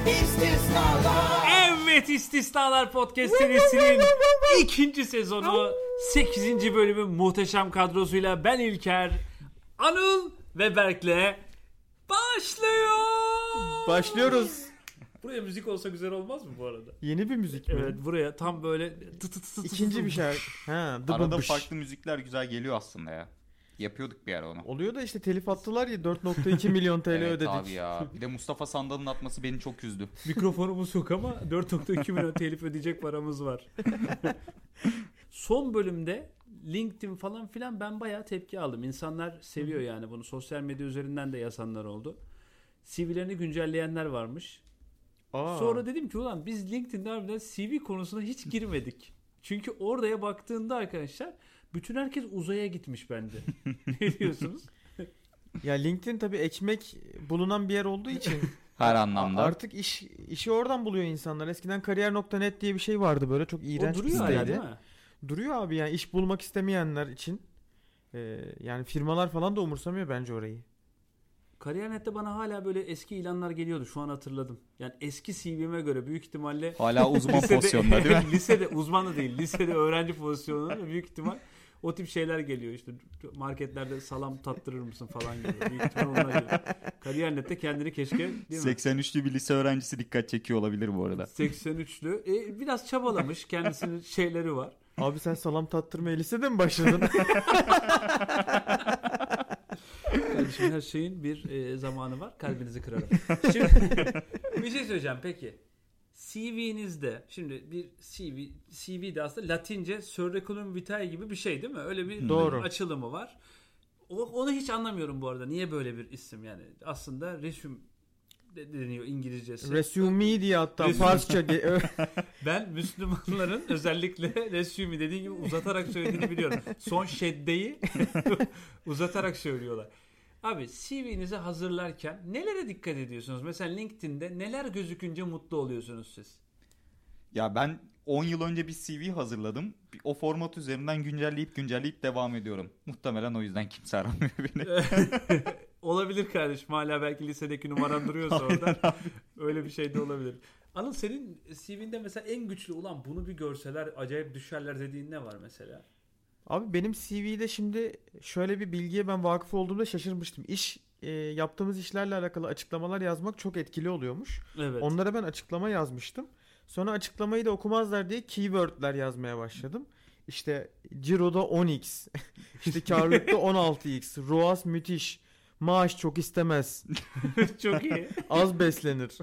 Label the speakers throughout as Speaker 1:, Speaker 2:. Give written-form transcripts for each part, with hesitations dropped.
Speaker 1: Evet, İstisnalar Podcast serisinin ikinci sezonu 8. bölümü muhteşem kadrosuyla ben İlker, Anıl ve Berk'le başlıyor.
Speaker 2: Başlıyoruz.
Speaker 1: Buraya müzik olsa güzel olmaz mı bu arada?
Speaker 2: Yeni bir müzik mi?
Speaker 1: Evet, buraya tam böyle
Speaker 2: İkinci bir şarkı.
Speaker 3: Arada farklı müzikler güzel geliyor aslında ya. Yapıyorduk bir ara onu.
Speaker 2: Oluyor da işte telif attılar ya, 4.2 milyon TL
Speaker 3: evet
Speaker 2: ödedik.
Speaker 3: abi ya. Bir de Mustafa Sandal'ın atması beni çok üzdü.
Speaker 1: Mikrofonumuz yok ama 4.2 milyon telif ödeyecek paramız var. Son bölümde LinkedIn falan filan ben bayağı tepki aldım. İnsanlar seviyor yani bunu. Sosyal medya üzerinden de yazanlar oldu. CV'lerini güncelleyenler varmış. Sonra dedim ki ulan biz LinkedIn'de harbiden CV konusuna hiç girmedik. Çünkü oraya baktığında arkadaşlar bütün herkes uzaya gitmiş bence. Ne diyorsunuz?
Speaker 2: Ya LinkedIn tabii ekmek bulunan bir yer olduğu için
Speaker 3: her anlamda.
Speaker 2: Artık işi oradan buluyor insanlar. Eskiden kariyer.net diye bir şey vardı, böyle çok iğrenç bir siteydi.
Speaker 1: Değil mi?
Speaker 2: Duruyor abi, yani iş bulmak istemeyenler için. Yani firmalar falan da umursamıyor bence orayı.
Speaker 1: Kariyer.net'te bana hala böyle eski ilanlar geliyordu. Şu an hatırladım. Yani eski CV'me göre büyük ihtimalle
Speaker 3: hala uzman pozisyonunda değil mi?
Speaker 1: Lisede uzman da değil. Lisede öğrenci pozisyonunda büyük ihtimal o tip şeyler geliyor. İşte marketlerde salam tattırır mısın falan gibi. Büyük ihtimal onlar geliyor. Kariyer.net'te kendini keşke, değil mi?
Speaker 3: 83'lü bir lise öğrencisi dikkat çekiyor olabilir bu arada.
Speaker 1: 83'lü. Biraz çabalamış. Kendisinin şeyleri var.
Speaker 2: Abi sen salam tattırmaya lisede mi başladın?
Speaker 1: Kardeşim her şeyin bir zamanı var. Kalbinizi kırarım. Şimdi bir şey söyleyeceğim peki. CV'nizde şimdi bir CV de aslında Latince Curriculum Vitae gibi bir şey değil mi? Öyle bir açılımı var. Onu hiç anlamıyorum bu arada. Niye böyle bir isim yani? Aslında resume deniyor İngilizcesi.
Speaker 2: Resume diye hatta Farsça.
Speaker 1: Ben Müslümanların özellikle resume dediği gibi uzatarak söylediğini biliyorum. Son şeddeyi uzatarak söylüyorlar. Abi CV'nizi hazırlarken nelere dikkat ediyorsunuz? Mesela LinkedIn'de neler gözükünce mutlu oluyorsunuz siz?
Speaker 3: Ya ben 10 yıl önce bir CV hazırladım. O format üzerinden güncelleyip devam ediyorum. Muhtemelen o yüzden kimse aramıyor beni.
Speaker 1: Olabilir kardeşim. Hala belki lisedeki numaran duruyorsa orada. Öyle bir şey de olabilir. Anıl, senin CV'nde mesela en güçlü ulan bunu bir görseler acayip düşerler dediğin ne var mesela?
Speaker 2: Abi benim CV'de şimdi şöyle bir bilgiye ben vakıf olduğumda şaşırmıştım. Yaptığımız işlerle alakalı açıklamalar yazmak çok etkili oluyormuş.
Speaker 1: Evet.
Speaker 2: Onlara ben açıklama yazmıştım. Sonra açıklamayı da okumazlar diye keywordler yazmaya başladım. İşte Ciro'da 10x, işte karlılıkta 16x, ROAS müthiş, maaş çok istemez.
Speaker 1: Çok iyi.
Speaker 2: Az beslenir.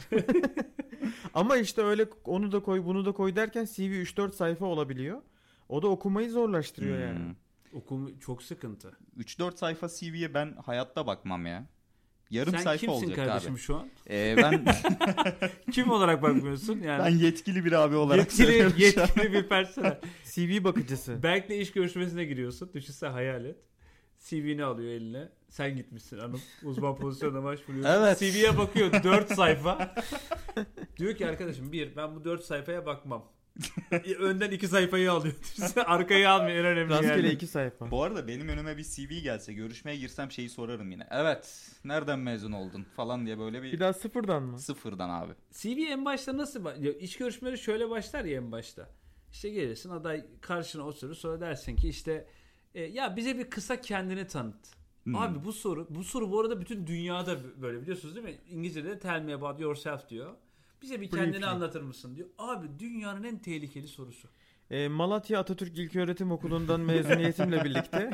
Speaker 2: Ama işte öyle onu da koy bunu da koy derken CV 3-4 sayfa olabiliyor. O da okumayı zorlaştırıyor yani.
Speaker 1: Çok sıkıntı.
Speaker 3: 3-4 sayfa CV'ye ben hayatta bakmam ya. Yarım sayfa olacak abi.
Speaker 1: Sen kimsin kardeşim şu an?
Speaker 3: Ben
Speaker 1: kim olarak bakmıyorsun? Yani
Speaker 3: ben yetkili bir abi olarak
Speaker 1: yetkili bir personel.
Speaker 2: CV bakıcısı.
Speaker 1: Berk'le iş görüşmesine giriyorsun. Düşünsene, hayal et. CV'ni alıyor eline. Sen gitmişsin Anıl. Uzman pozisyonuna başvuruyorsun.
Speaker 3: Evet.
Speaker 1: CV'ye bakıyor 4 sayfa. Diyor ki arkadaşım ben bu 4 sayfaya bakmam. Önden 2 sayfayı alıyor. Arkayı almıyor, en önemli
Speaker 2: rastgele
Speaker 1: yani.
Speaker 2: 2 sayfa.
Speaker 3: Bu arada benim önüme bir CV gelse, görüşmeye girsem şeyi sorarım yine. Evet, nereden mezun oldun falan diye böyle
Speaker 2: bir daha sıfırdan mı?
Speaker 3: Sıfırdan abi.
Speaker 1: CV en başta nasıl iş görüşmeleri şöyle başlar ya en başta. İşte gelirsin, aday karşına oturur, sonra dersin ki işte ya bize bir kısa kendini tanıt. Abi bu soru bu arada bütün dünyada böyle, biliyorsunuz değil mi? İngilizce'de tell me about yourself diyor. Bize bir kendini anlatır mısın diyor. Abi dünyanın en tehlikeli sorusu.
Speaker 2: Malatya Atatürk İlköğretim Okulu'ndan mezuniyetimle birlikte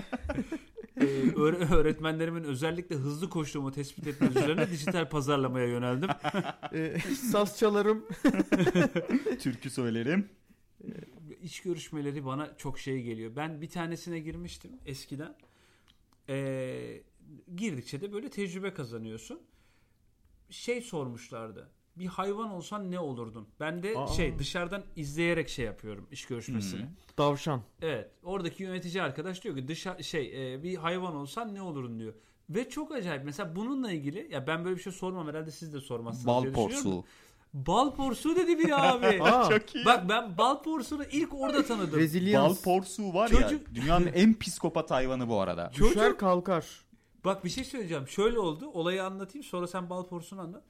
Speaker 1: öğretmenlerimin özellikle hızlı koştuğumu tespit etmesi üzerine dijital pazarlamaya yöneldim.
Speaker 2: Saz çalarım.
Speaker 3: Türkü söylerim.
Speaker 1: İş görüşmeleri bana çok şey geliyor. Ben bir tanesine girmiştim eskiden. Girdikçe de böyle tecrübe kazanıyorsun. Şey sormuşlardı. Bir hayvan olsan ne olurdun? Ben de dışarıdan izleyerek şey yapıyorum iş görüşmesini.
Speaker 2: Tavşan.
Speaker 1: Evet. Oradaki yönetici arkadaş diyor ki bir hayvan olsan ne olurdun diyor. Ve çok acayip. Mesela bununla ilgili ya ben böyle bir şey sormam, herhalde siz de sormazsınız diye düşünüyorum. Bal porsuğu dedi biri abi.
Speaker 3: Çok iyi.
Speaker 1: Bak ben bal porsuğunu ilk orada tanıdım.
Speaker 3: Bal porsuğu var ya dünyanın en psikopat hayvanı bu arada.
Speaker 2: Düşer kalkar.
Speaker 1: Bak bir şey söyleyeceğim. Şöyle oldu. Olayı anlatayım, sonra sen bal porsuğunu anlat.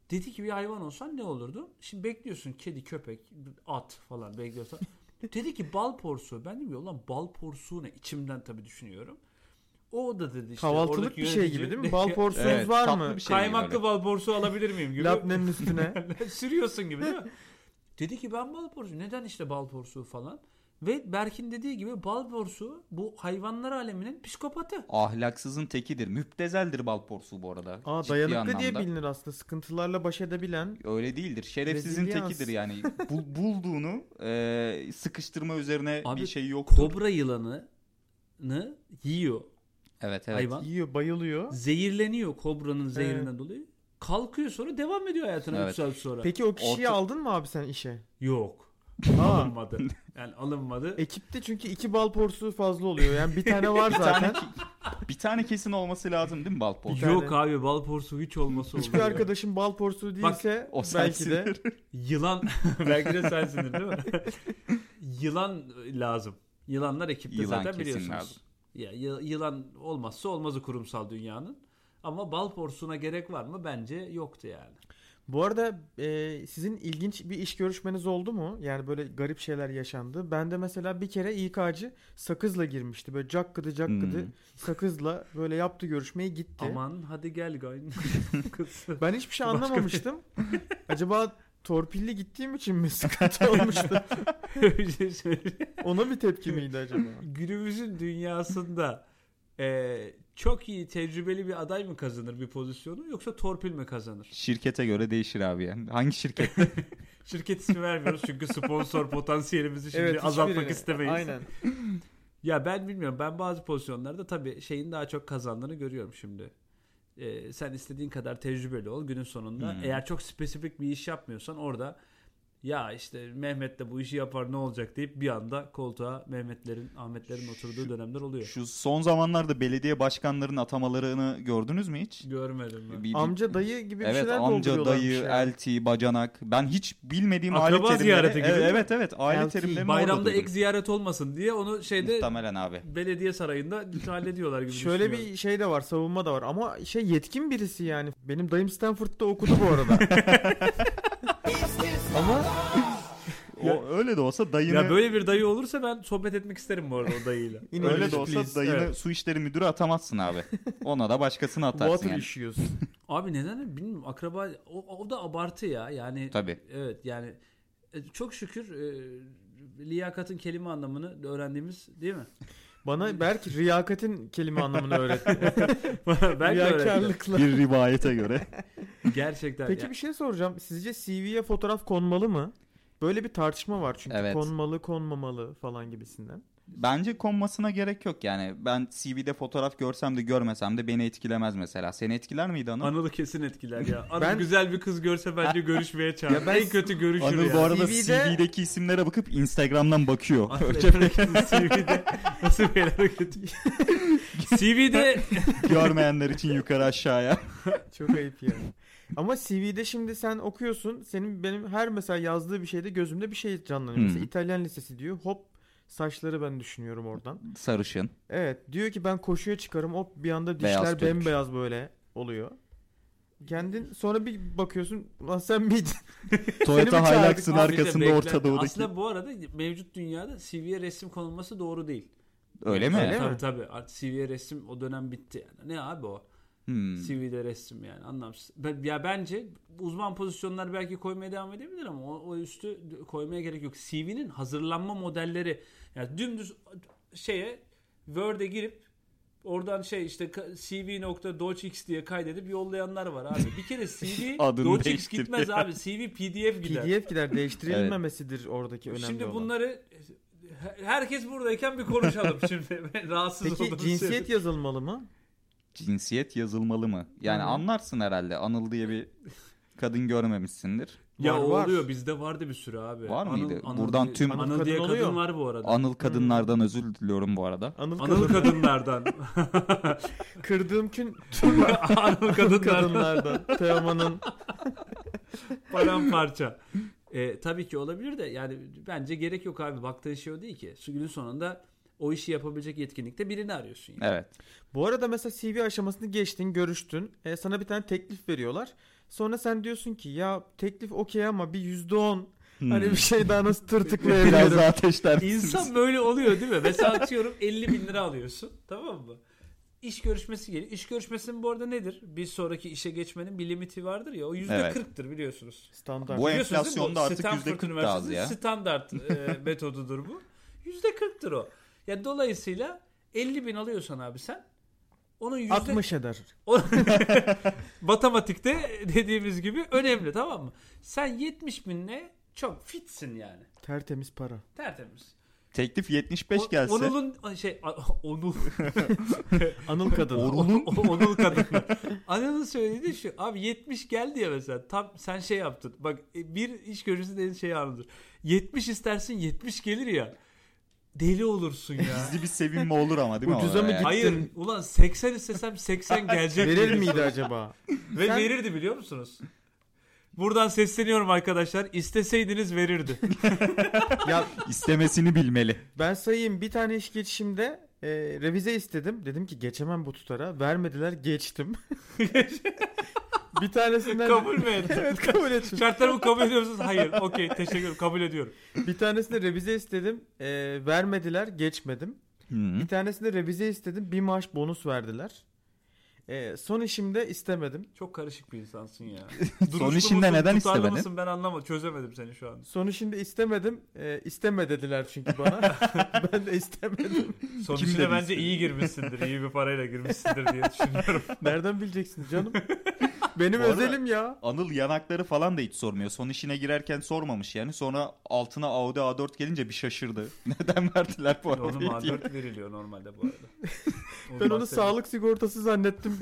Speaker 1: Dedi ki bir hayvan olsan ne olurdu? Şimdi bekliyorsun kedi, köpek, at falan bekliyorsan. Dedi ki bal porsuğu. Ben dedim ya ulan bal porsuğu ne? İçimden tabii düşünüyorum. O da dedi işte.
Speaker 2: Kahvaltılık
Speaker 1: oradaki
Speaker 2: bir şey
Speaker 1: yönetici,
Speaker 2: gibi değil mi? Bal porsuğunuz
Speaker 3: Evet,
Speaker 2: var
Speaker 3: tatlı
Speaker 2: mı?
Speaker 3: bir şey.
Speaker 1: Kaymaklı
Speaker 3: böyle.
Speaker 1: bal porsuğu alabilir miyim gibi.
Speaker 2: Labnenin üstüne.
Speaker 1: Sürüyorsun gibi değil mi? Dedi ki ben bal porsuğu. Neden işte bal porsuğu falan? Ve Berk'in dediği gibi bal porsuğu bu hayvanlar aleminin psikopatı.
Speaker 3: Ahlaksızın tekidir. Müptezeldir bal porsuğu bu arada. Ciddi
Speaker 2: Dayanıklı diye
Speaker 3: anlamda.
Speaker 2: bilinir aslında. Sıkıntılarla baş edebilen.
Speaker 3: Öyle değildir. Şerefsizin
Speaker 2: Reziliyans.
Speaker 3: tekidir yani. Bulduğunu sıkıştırma üzerine
Speaker 1: Abi,
Speaker 3: bir şey yoktur.
Speaker 1: Kobra yılanını yiyor
Speaker 3: Evet.
Speaker 1: hayvan.
Speaker 2: Yiyor, bayılıyor.
Speaker 1: Zehirleniyor kobranın zehrinden dolayı. Kalkıyor sonra devam ediyor hayatına
Speaker 3: Evet.
Speaker 1: 3 saat sonra.
Speaker 2: Peki o kişiyi
Speaker 3: Orta-
Speaker 2: aldın mı abi sen işe?
Speaker 1: Yok.
Speaker 2: Aa,
Speaker 1: Alınmadı. Yani alınmadı.
Speaker 2: ekipte çünkü 2 bal porsuğu fazla oluyor. Yani bir tane var zaten.
Speaker 3: Bir tane kesin olması lazım değil mi bal porsuğu?
Speaker 1: Yok abi bal porsuğu hiç olması
Speaker 2: Hiçbir
Speaker 1: olmuyor.
Speaker 2: arkadaşım bal porsuğu değilse
Speaker 3: O
Speaker 2: belki de.
Speaker 3: sensindir.
Speaker 1: Yılan belki de sensindir değil mi? Yılan lazım. Yılanlar ekipte
Speaker 3: Yılan
Speaker 1: zaten
Speaker 3: kesin
Speaker 1: biliyorsunuz.
Speaker 3: lazım.
Speaker 1: Ya yılan olmazsa olmazı kurumsal dünyanın. Ama bal porsuğuna gerek var mı? Bence yoktu yani.
Speaker 2: Bu arada sizin ilginç bir iş görüşmeniz oldu mu? Yani böyle garip şeyler yaşandı. Ben de mesela bir kere İK'cı sakızla girmişti. Böyle cakkıdı sakızla böyle yaptı görüşmeyi gitti.
Speaker 1: Aman hadi gel gayn.
Speaker 2: Ben hiçbir şey anlamamıştım. Acaba torpilli gittiğim için mi sıkıntı olmuştu?
Speaker 1: Bir şey söyleyeyim.
Speaker 2: Ona bir tepki miydi acaba?
Speaker 1: Günümüzün dünyasında çok iyi tecrübeli bir aday mı kazanır bir pozisyonu yoksa torpil mi kazanır?
Speaker 3: Şirkete göre değişir abi yani. Hangi şirket?
Speaker 1: Şirket ismi vermiyoruz çünkü sponsor potansiyelimizi şimdi azaltmak
Speaker 2: hiçbirini.
Speaker 1: istemeyiz.
Speaker 2: Aynen.
Speaker 1: Ya ben bilmiyorum. Ben bazı pozisyonlarda tabii şeyin daha çok kazandığını görüyorum şimdi. Sen istediğin kadar tecrübeli ol. Günün sonunda eğer çok spesifik bir iş yapmıyorsan orada ya işte Mehmet de bu işi yapar ne olacak deyip bir anda koltuğa Mehmetlerin, Ahmetlerin oturduğu dönemler oluyor.
Speaker 3: Şu son zamanlarda belediye başkanlarının atamalarını gördünüz mü hiç?
Speaker 1: Görmedim ben.
Speaker 2: Amca dayı gibi bir
Speaker 3: Evet,
Speaker 2: şeyler
Speaker 3: amca,
Speaker 2: dolduruyorlarmış
Speaker 3: dayı,
Speaker 2: ya.
Speaker 3: elti, bacanak. Ben hiç bilmediğim
Speaker 1: Akraba
Speaker 3: aile terimleri.
Speaker 1: ziyareti gibi değil mi?
Speaker 3: Evet, aile
Speaker 2: LT.
Speaker 3: terimlerini
Speaker 1: Bayramda
Speaker 3: orada
Speaker 1: ek
Speaker 3: duydum.
Speaker 1: ziyaret olmasın diye onu şeyde
Speaker 3: Muhtemelen abi.
Speaker 1: belediye sarayında hallediyorlar gibi
Speaker 2: Şöyle
Speaker 1: düşünüyorum.
Speaker 2: bir şey de var, savunma da var ama yetkin birisi yani. Benim dayım Stanford'da okudu bu arada. Ama
Speaker 3: O öyle de olsa dayını
Speaker 1: Ya böyle bir dayı olursa ben sohbet etmek isterim bu arada o dayıyla.
Speaker 3: öyle de olsa
Speaker 2: please.
Speaker 3: dayını
Speaker 1: Evet.
Speaker 3: su işleri müdürü atamazsın abi. Ona da başkasını atarsın
Speaker 2: water
Speaker 3: yani.
Speaker 2: issues.
Speaker 1: Abi neden bilmiyorum akraba o da abartı ya yani.
Speaker 3: Tabii.
Speaker 1: Evet yani çok şükür liyakatın kelime anlamını öğrendiğimiz değil mi?
Speaker 2: Bana belki riyakatin kelime anlamını öğretti.
Speaker 1: Belki öğretti.
Speaker 2: Riyakarlıkla.
Speaker 3: Bir rivayete göre.
Speaker 1: Gerçekten.
Speaker 2: Peki
Speaker 1: ya.
Speaker 2: bir şey soracağım. Sizce CV'ye fotoğraf konmalı mı? Böyle bir tartışma var çünkü
Speaker 3: Evet.
Speaker 2: konmalı, konmamalı falan gibisinden.
Speaker 3: Bence konmasına gerek yok yani. Ben CV'de fotoğraf görsem de görmesem de beni etkilemez mesela. Seni etkiler miydi Anıl?
Speaker 1: Anıl'ı kesin etkiler ya. Anıl
Speaker 2: Ben-
Speaker 1: güzel bir kız görse bence görüşmeye çağırır.
Speaker 2: Ya ben-
Speaker 1: En kötü görüşür
Speaker 3: Anıl
Speaker 1: ya.
Speaker 3: bu arada
Speaker 2: CV'de
Speaker 3: CV'deki isimlere bakıp Instagram'dan bakıyor.
Speaker 1: CV'de nasıl bir hareket? CV'de
Speaker 3: Görmeyenler için yukarı aşağıya.
Speaker 2: Çok ayıp ya. Ama CV'de şimdi sen okuyorsun. Benim her mesela yazdığı bir şeyde gözümde bir şey canlanıyor. Mesela İtalyan lisesi diyor. Hop saçları ben düşünüyorum oradan.
Speaker 3: Sarışın.
Speaker 2: Evet diyor ki ben koşuya çıkarım. Hop bir anda
Speaker 3: Beyaz
Speaker 2: dişler
Speaker 3: Türk.
Speaker 2: bembeyaz böyle oluyor. Kendin sonra bir bakıyorsun lan sen miydin?
Speaker 3: Toyota
Speaker 2: mi çağırdık?
Speaker 3: Hilux'ın
Speaker 1: Abi
Speaker 3: arkasında
Speaker 1: de
Speaker 3: Orta Doğu'daki.
Speaker 1: Aslında bu arada mevcut dünyada CV'ye resim konulması doğru değil.
Speaker 3: Öyle mi?
Speaker 2: Öyle mi?
Speaker 1: Tabii tabii. Artık CV'ye resim o dönem bitti yani. Ne abi o? CV'de resim yani anlamsız. Ya bence uzman pozisyonlar belki koymaya devam edebilir ama o üstü koymaya gerek yok. CV'nin hazırlanma modelleri yani dümdüz Word'e girip oradan işte cv.docx diye kaydedip yollayanlar var abi. Bir kere CV
Speaker 3: Adını
Speaker 1: docx
Speaker 3: değiştir
Speaker 1: gitmez
Speaker 3: ya.
Speaker 1: abi. CV PDF gider.
Speaker 2: PDF gider değiştirilmemesidir oradaki önemli
Speaker 1: Şimdi
Speaker 2: olan.
Speaker 1: bunları herkes buradayken bir konuşalım şimdi. Ben rahatsız
Speaker 2: Peki
Speaker 1: olduğunu
Speaker 2: cinsiyet
Speaker 1: söyledim.
Speaker 2: yazılmalı mı?
Speaker 3: Cinsiyet yazılmalı mı? Yani
Speaker 2: Hı hı.
Speaker 3: anlarsın herhalde. Anıl diye bir kadın görmemişsindir.
Speaker 1: Ya
Speaker 2: Var.
Speaker 1: oluyor bizde vardı bir sürü abi.
Speaker 3: Var mıydı?
Speaker 1: Anıl
Speaker 3: Buradan
Speaker 1: diye-
Speaker 3: tüm-
Speaker 1: Anıl diye
Speaker 2: Anıl
Speaker 1: kadın
Speaker 2: oluyor.
Speaker 1: var bu arada.
Speaker 3: Anıl kadınlardan özür diliyorum bu arada.
Speaker 1: Anıl kadınlardan.
Speaker 2: Kırdığım tüm
Speaker 1: Anıl kadınlardan.
Speaker 2: kadınlardan. Teoman'ın
Speaker 1: Paramparça. Tabii ki olabilir de yani bence gerek yok abi. Baktığın şey o değil ki. Günün sonunda o işi yapabilecek yetkinlikte birini arıyorsun yani.
Speaker 3: Evet.
Speaker 2: Bu arada mesela CV aşamasını geçtin, görüştün. Sana bir tane teklif veriyorlar. Sonra sen diyorsun ki ya teklif okey ama bir %10
Speaker 3: Hmm.
Speaker 2: hani bir şey daha nasıl
Speaker 3: Biraz
Speaker 2: tırtıklayabilirim.
Speaker 3: daha ateşler.
Speaker 1: İnsan böyle oluyor değil mi? Mesela atıyorum 50 bin lira alıyorsun. Tamam mı? İş görüşmesi geliyor. İş görüşmesinin bu arada nedir? Bir sonraki işe geçmenin bir limiti vardır ya. O %40'tır biliyorsunuz.
Speaker 2: Standart.
Speaker 3: Bu
Speaker 1: Biliyorsunuz değil mi?
Speaker 3: enflasyonda
Speaker 1: O
Speaker 3: artık
Speaker 1: Stanford
Speaker 3: %40 da az
Speaker 1: Üniversitesi
Speaker 3: ya.
Speaker 1: standart metodudur bu. %40'tır o. Ya dolayısıyla 50 bin alıyorsan abi sen onun yüzde
Speaker 2: 60 eder.
Speaker 1: matematikte dediğimiz gibi önemli, tamam mı? Sen 70 binle çok fitsin yani.
Speaker 2: Tertemiz para.
Speaker 1: Tertemiz.
Speaker 3: Teklif 75 gelse.
Speaker 1: Onul'un Onul
Speaker 2: Anıl kadın.
Speaker 1: Onul kadını. Anıl'ın söylediği şu. Abi 70 geldi ya mesela. Tam sen şey yaptın. Bak bir iş görüşmesi dediğin şey anladır. 70 istersin 70 gelir ya. Deli olursun ya.
Speaker 3: Gizli bir sevinme olur ama değil mi?
Speaker 2: Ucuza
Speaker 3: orada
Speaker 2: mı
Speaker 3: yani?
Speaker 2: gitti?
Speaker 1: Hayır ulan 80 istesem 80 gelecek.
Speaker 2: Verir
Speaker 1: miydi?
Speaker 2: miydi acaba?
Speaker 1: Ve
Speaker 2: Sen-
Speaker 1: verirdi biliyor musunuz? Buradan sesleniyorum arkadaşlar. İsteseydiniz verirdi.
Speaker 2: Ya
Speaker 3: İstemesini bilmeli.
Speaker 2: ben sayayım, bir tane iş geçişimde revize istedim. Dedim ki geçemem bu tutara. Vermediler, geçtim. Bir tanesinden
Speaker 1: Kabul mü ettin?
Speaker 2: Evet, kabul ettim.
Speaker 1: Şartlarımı kabul ediyor musunuz? Hayır. Okey. Teşekkür ederim. Kabul ediyorum.
Speaker 2: Bir tanesinde revize istedim. Vermediler, geçmedim.
Speaker 3: Hı.
Speaker 2: Bir tanesinde revize istedim. Bir maaş bonus verdiler. Son işimde istemedim.
Speaker 1: Çok karışık bir insansın ya.
Speaker 3: Son
Speaker 1: Duruşlu
Speaker 3: işinde
Speaker 1: musun,
Speaker 3: neden
Speaker 1: tutarlı
Speaker 3: istemedin?
Speaker 1: mısın? Ben anlamadım. Çözemedim seni şu an.
Speaker 2: Son işimde istemedim. İsteme dediler çünkü bana. Ben de istemedim.
Speaker 1: Son
Speaker 3: Kim
Speaker 1: işine
Speaker 3: dedi
Speaker 1: bence
Speaker 3: istedim?
Speaker 1: iyi girmişsindir. İyi bir parayla girmişsindir diye düşünüyorum.
Speaker 2: Nereden bileceksin canım? Benim
Speaker 3: Bu arada-
Speaker 2: özelim ya.
Speaker 3: Anıl yanakları falan da hiç sormuyor. Son işine girerken sormamış yani. Sonra altına Audi A4 gelince bir şaşırdı. Neden verdiler bu
Speaker 1: Onun
Speaker 3: arabayı diye.
Speaker 1: A4 veriliyor normalde bu arada.
Speaker 2: Ben onu sağlık sigortası zannettim.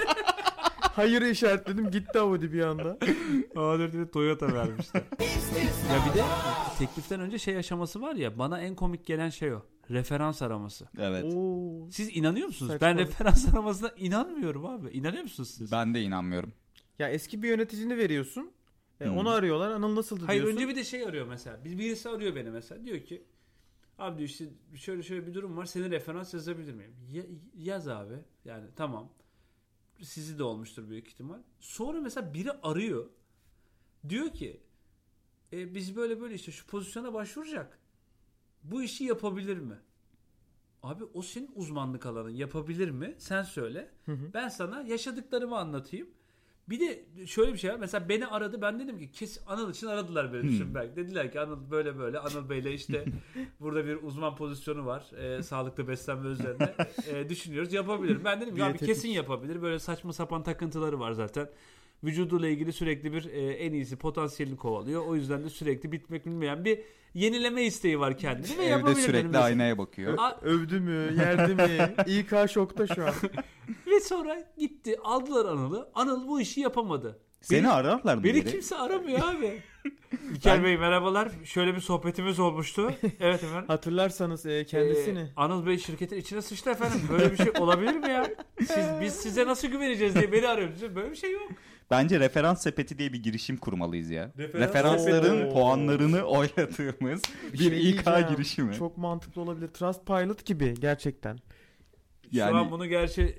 Speaker 2: Hayır işaretledim, gitti Audi bir anda.
Speaker 1: A4'ü de Toyota vermişler. Ya bir de tekliften önce şey aşaması var ya, bana en komik gelen şey o. Referans araması.
Speaker 3: Evet.
Speaker 2: Oo.
Speaker 1: Siz inanıyor musunuz?
Speaker 2: Saçma.
Speaker 1: Ben referans aramasına inanmıyorum abi. İnanıyor musunuz siz?
Speaker 3: Ben de inanmıyorum.
Speaker 2: Ya eski bir yöneticini veriyorsun. Onu arıyorlar. Anıl nasıldı
Speaker 1: Hayır,
Speaker 2: diyorsun.
Speaker 1: önce bir de şey arıyor mesela. Birisi arıyor beni mesela. Diyor ki abi diyor işte şöyle bir durum var. Senin referans yazabilir miyim? Yaz abi. Yani tamam. Sizi de olmuştur büyük ihtimal. Sonra mesela biri arıyor. Diyor ki biz böyle işte şu pozisyona başvuracak. Bu işi yapabilir mi? Abi o senin uzmanlık alanın. Yapabilir mi? Sen söyle.
Speaker 2: Hı.
Speaker 1: Ben sana yaşadıklarımı anlatayım. Bir de şöyle bir şey var. Mesela beni aradı. Ben dedim ki kesin Anıl için aradılar beni düşün belki. Dediler ki Anıl böyle. Anıl Bey'le işte burada bir uzman pozisyonu var. Sağlıklı beslenme üzerine. Düşünüyoruz. Yapabilir. Ben dedim ki abi
Speaker 2: Diyetetik.
Speaker 1: kesin yapabilir. Böyle saçma sapan takıntıları var zaten. Vücuduyla ilgili sürekli bir en iyisi potansiyelini kovalıyor. O yüzden de sürekli bitmek bilmeyen bir yenileme isteği var kendine. Ve
Speaker 3: Evde
Speaker 1: yapabilir dedim
Speaker 3: sürekli
Speaker 1: mesela.
Speaker 3: aynaya bakıyor.
Speaker 2: Övdü mü? Yerdi mi? İK şokta şu an.
Speaker 1: Ve sonra gitti aldılar Anıl'ı. Anıl bu işi yapamadı.
Speaker 3: Seni ararlar mı?
Speaker 1: Beni
Speaker 3: geri?
Speaker 1: kimse aramıyor abi. İlker Bey merhabalar. Şöyle bir sohbetimiz olmuştu. Evet efendim.
Speaker 2: Hatırlarsanız kendisini.
Speaker 1: Anıl Bey şirketin içine sıçtı efendim. Böyle bir şey olabilir mi ya? Biz size nasıl güveneceğiz diye beni arıyorsunuz. Böyle bir şey yok.
Speaker 3: Bence referans sepeti diye bir girişim kurmalıyız ya.
Speaker 1: Referans
Speaker 3: Referansların
Speaker 2: sepeti.
Speaker 3: puanlarını oyladığımız bir
Speaker 2: şey
Speaker 3: İK
Speaker 2: diyeceğim.
Speaker 3: girişimi.
Speaker 2: Çok mantıklı olabilir. Trustpilot gibi gerçekten.
Speaker 3: Yani-
Speaker 1: Şu an bunu gerçi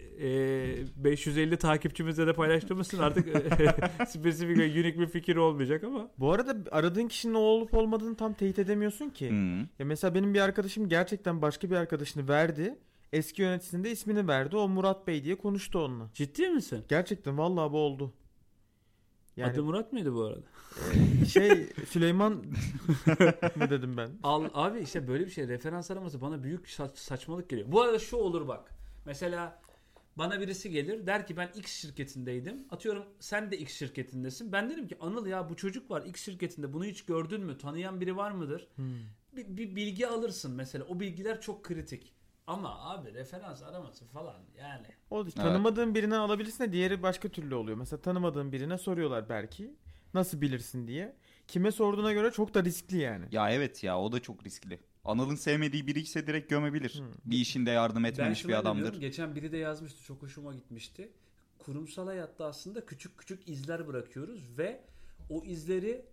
Speaker 1: 550 takipçimizle de paylaştığımızın artık spesifik ve unik bir fikir olmayacak ama.
Speaker 2: Bu arada aradığın kişinin o olup olmadığını tam teyit edemiyorsun ki.
Speaker 3: Hı.
Speaker 2: Ya mesela benim bir arkadaşım gerçekten başka bir arkadaşını verdi. Eski yöneticisinin de ismini verdi. O Murat Bey diye konuştu onunla.
Speaker 1: Ciddi misin?
Speaker 2: Gerçekten vallahi bu oldu. Yani
Speaker 1: Adı Murat mıydı bu arada?
Speaker 2: Süleyman mı dedim ben.
Speaker 1: Abi işte böyle bir şey referans araması bana büyük saçmalık geliyor. Bu arada şu olur bak. Mesela bana birisi gelir der ki ben X şirketindeydim. Atıyorum sen de X şirketindesin. Ben derim ki Anıl ya bu çocuk var X şirketinde. Bunu hiç gördün mü? Tanıyan biri var mıdır? Bir bilgi alırsın mesela. O bilgiler çok kritik. Ama abi referans araması falan yani.
Speaker 2: O tanımadığın birine alabilirsin de diğeri başka türlü oluyor. Mesela tanımadığın birine soruyorlar belki. Nasıl bilirsin diye. Kime sorduğuna göre çok da riskli yani.
Speaker 3: Ya evet ya o da çok riskli. Anıl'ın sevmediği biri ise direkt gömebilir. Bir işinde yardım
Speaker 1: Ben
Speaker 3: etmemiş
Speaker 1: şuna
Speaker 3: bir
Speaker 1: inanıyorum.
Speaker 3: adamdır.
Speaker 1: Geçen biri de yazmıştı. Çok hoşuma gitmişti. Kurumsal hayatta aslında küçük küçük izler bırakıyoruz ve o izleri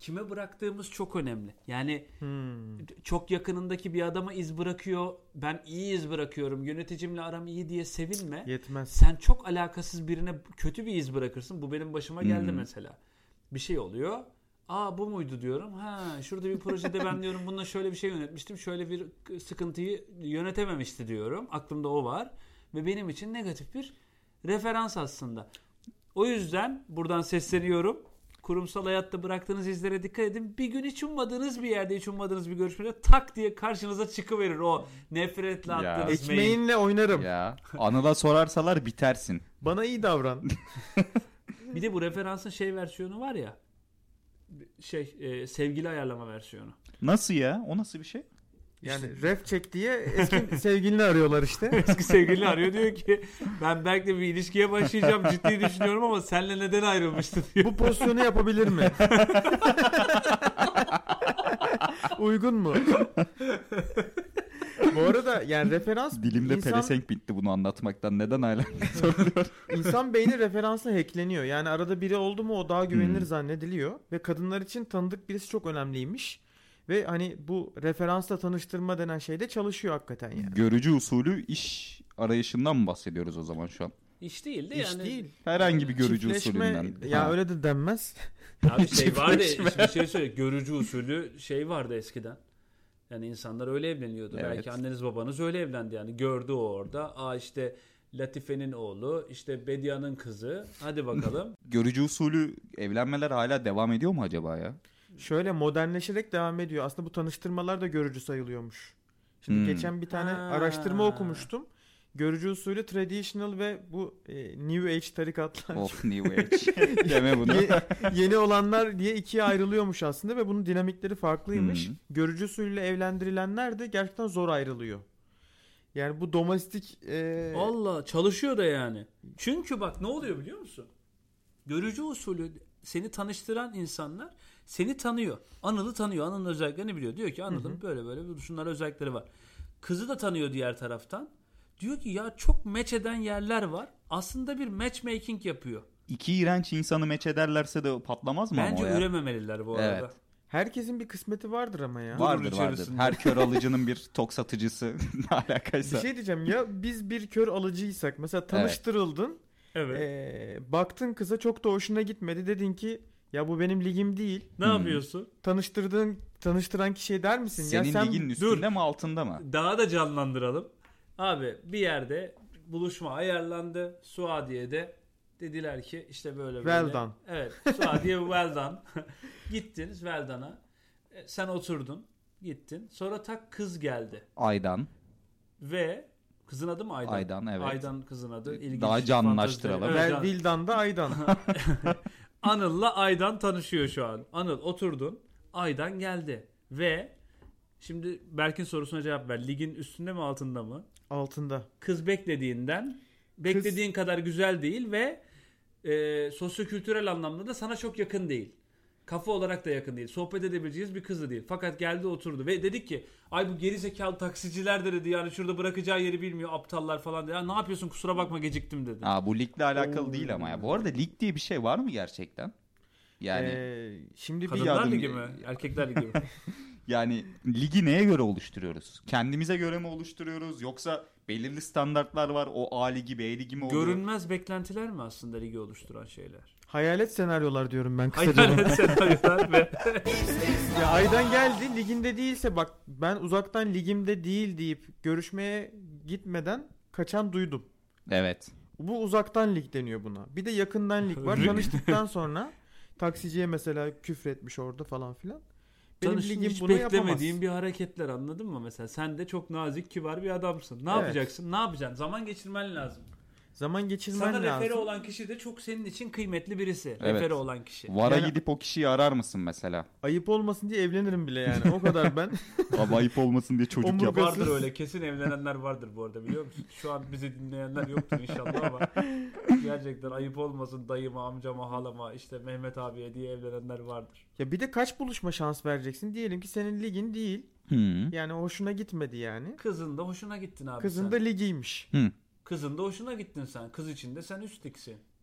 Speaker 1: kime bıraktığımız çok önemli. Yani
Speaker 2: Hmm.
Speaker 1: çok yakınındaki bir adama iz bırakıyor. Ben iyi iz bırakıyorum. Yöneticimle aram iyi diye sevinme.
Speaker 2: Yetmez.
Speaker 1: Sen çok alakasız birine kötü bir iz bırakırsın. Bu benim başıma geldi mesela. Bir şey oluyor. Aa bu muydu diyorum. Ha şurada bir projede ben diyorum bununla şöyle bir şey yönetmiştim. Şöyle bir sıkıntıyı yönetememişti diyorum. Aklımda o var. Ve benim için negatif bir referans aslında. O yüzden buradan sesleniyorum. Kurumsal hayatta bıraktığınız izlere dikkat edin. Bir gün hiç ummadığınız bir yerde, hiç ummadığınız bir görüşmede tak diye karşınıza çıkıverir o nefretle attığınız mail.
Speaker 2: Ekmeğinle oynarım.
Speaker 3: Ya Anıl'a sorarsalar bitersin.
Speaker 2: Bana iyi davran.
Speaker 1: Bir de bu referansın şey versiyonu var ya. Sevgili ayarlama versiyonu.
Speaker 3: Nasıl ya? O nasıl bir şey?
Speaker 2: Yani ref çek diye eski sevgilini arıyorlar işte.
Speaker 1: Eski sevgilini arıyor diyor ki ben Berk'le bir ilişkiye başlayacağım ciddi düşünüyorum ama seninle neden ayrılmıştı diyor.
Speaker 2: Bu pozisyonu yapabilir mi? Uygun mu? Bu arada yani referans
Speaker 3: Dilimde pelesenk bitti bunu anlatmaktan. Neden hala soruluyor?
Speaker 2: İnsan beyni referansla hackleniyor. Yani arada biri oldu mu o daha güvenilir zannediliyor. Ve kadınlar için tanıdık birisi çok önemliymiş. Ve hani bu referansla tanıştırma denen şey de çalışıyor hakikaten yani.
Speaker 3: Görücü usulü iş arayışından mı bahsediyoruz o zaman şu an?
Speaker 1: İş değil de
Speaker 2: İş
Speaker 1: yani.
Speaker 2: değil.
Speaker 3: Herhangi bir görücü
Speaker 2: Çiftleşme,
Speaker 3: usulünden.
Speaker 2: ya
Speaker 3: Ha.
Speaker 2: öyle de denmez.
Speaker 1: Abi şey vardı bir şey söyle. Görücü usulü şey vardı eskiden. Yani insanlar öyle evleniyordu.
Speaker 3: Evet.
Speaker 1: Belki anneniz babanız öyle evlendi yani. Gördü o orada. Aa işte Latife'nin oğlu, işte Bedia'nın kızı. Hadi bakalım.
Speaker 3: Görücü usulü evlenmeler hala devam ediyor mu acaba ya?
Speaker 2: Şöyle modernleşerek devam ediyor. Aslında bu tanıştırmalar da görücü sayılıyormuş. Şimdi geçen bir tane araştırma okumuştum. Görücü usulü traditional ve bu New Age tarikatlar.
Speaker 3: Of New Age. Deme bunu.
Speaker 2: Yeni olanlar diye ikiye ayrılıyormuş aslında ve bunun dinamikleri farklıymış.
Speaker 3: Hmm.
Speaker 2: Görücü usulüyle evlendirilenler de gerçekten zor ayrılıyor. Yani bu domestik
Speaker 1: Allah çalışıyor da yani. Çünkü bak ne oluyor biliyor musun? Görücü usulü seni tanıştıran insanlar seni tanıyor. Anıl'ı tanıyor. Anıl'ın özelliklerini biliyor. Diyor ki Anıl'ın böyle böyle şunlar özellikleri var. Kızı da tanıyor diğer taraftan. Diyor ki ya çok match eden yerler var. Aslında bir matchmaking yapıyor.
Speaker 3: İki iğrenç insanı meç ederlerse de patlamaz mı
Speaker 1: Bence
Speaker 3: ama o ya?
Speaker 1: ürememeliler bu arada.
Speaker 3: Evet.
Speaker 2: herkesin bir kısmeti vardır ama ya.
Speaker 3: Vardır vardır.
Speaker 1: içerisinde.
Speaker 3: Her kör alıcının bir tok satıcısı ne alakaysa.
Speaker 2: Bir şey diyeceğim ya biz bir kör alıcıysak mesela tanıştırıldın.
Speaker 1: Evet.
Speaker 2: Baktın kıza çok da hoşuna gitmedi. Dedin ki ya bu benim ligim değil.
Speaker 1: Ne yapıyorsun?
Speaker 2: Tanıştıran kişiye der misin?
Speaker 3: Senin
Speaker 2: ya sen
Speaker 3: ligin üstünde mi altında mı?
Speaker 1: Daha da canlandıralım. Abi bir yerde buluşma ayarlandı. Suadiye'de dediler ki işte böyle böyle.
Speaker 2: Well done.
Speaker 1: Evet. Suadiye well done. Gittiniz well done'a. Sen oturdun. Gittin. Sonra tak kız geldi.
Speaker 3: Aydan.
Speaker 1: Ve kızın adı mı Aydan?
Speaker 3: Aydan, evet.
Speaker 1: Aydan kızın adı. İlginç,
Speaker 3: Daha canlılaştıralım.
Speaker 1: fantazileri. Evet,
Speaker 2: Vildan da Aydan.
Speaker 1: Anıl'la Aydan tanışıyor şu an. Anıl oturdun. Aydan geldi. Ve şimdi Berk'in sorusuna cevap ver. Ligin üstünde mi altında mı?
Speaker 2: Altında.
Speaker 1: Kız beklediğin kadar güzel değil ve sosyokültürel anlamda da sana çok yakın değil. Kafa olarak da yakın değil. Sohbet edebileceğiniz bir kız da değil. Fakat geldi oturdu ve dedik ki ay bu geri zekalı taksiciler de dedi yani şurada bırakacağı yeri bilmiyor aptallar falan dedi. Ya ne yapıyorsun kusura bakma geciktim dedi.
Speaker 3: Bu ligle alakalı değil ama ya. Bu arada lig diye bir şey var mı gerçekten? Yani
Speaker 2: Şimdi bir
Speaker 1: Kadınlar
Speaker 3: adım-
Speaker 1: ligi mi? Erkekler ligi mi?
Speaker 3: yani ligi neye göre oluşturuyoruz? Kendimize göre mi oluşturuyoruz yoksa belirli standartlar var. O A ligi, B ligi mi oluyor?
Speaker 1: Görünmez beklentiler mi aslında ligi oluşturan şeyler?
Speaker 2: hayalet senaryolar diyorum ben kısaca.
Speaker 1: Hayalet senaryolar ve
Speaker 2: Ya Aydan geldi liginde değilse bak ben uzaktan ligimde değil deyip görüşmeye gitmeden kaçan duydum.
Speaker 3: Evet.
Speaker 2: Bu uzaktan lig deniyor buna. Bir de yakından lig var. Tanıştıktan sonra taksiciye mesela küfretmiş orada falan filan. Benim
Speaker 1: tanışın
Speaker 2: ligim
Speaker 1: hiç
Speaker 2: bunu yapamaz.
Speaker 1: beklemediğin bir hareketler anladın mı mesela? Sen de çok nazik, kibar bir adamsın. Ne
Speaker 2: Evet.
Speaker 1: yapacaksın? Ne yapacaksın? Zaman geçirmen lazım.
Speaker 2: Zaman geçirmen
Speaker 1: Sana
Speaker 2: lazım.
Speaker 1: refere olan kişi de çok senin için kıymetli birisi.
Speaker 3: Evet.
Speaker 1: Refere olan kişi.
Speaker 3: Vara
Speaker 2: Yani-
Speaker 3: gidip o kişiyi arar mısın mesela?
Speaker 2: Ayıp olmasın diye evlenirim bile yani. O kadar ben.
Speaker 3: Abi ayıp olmasın diye çocuk
Speaker 2: Omurga-
Speaker 3: yap.
Speaker 1: Vardır öyle. Kesin evlenenler vardır bu arada biliyor musun? Şu an bizi dinleyenler yoktur inşallah ama gerçekten ayıp olmasın dayıma, amcama, halama, işte Mehmet abiye diye evlenenler vardır.
Speaker 2: Ya bir de kaç buluşma şans vereceksin? Diyelim ki senin ligin değil.
Speaker 3: Hı.
Speaker 2: Yani hoşuna gitmedi yani.
Speaker 1: Kızın da hoşuna gittin abi
Speaker 2: Kızın
Speaker 1: sen.
Speaker 2: da ligiymiş.
Speaker 3: Hı.
Speaker 1: Kızın da hoşuna gittin sen. Kız için de sen üst ligsin.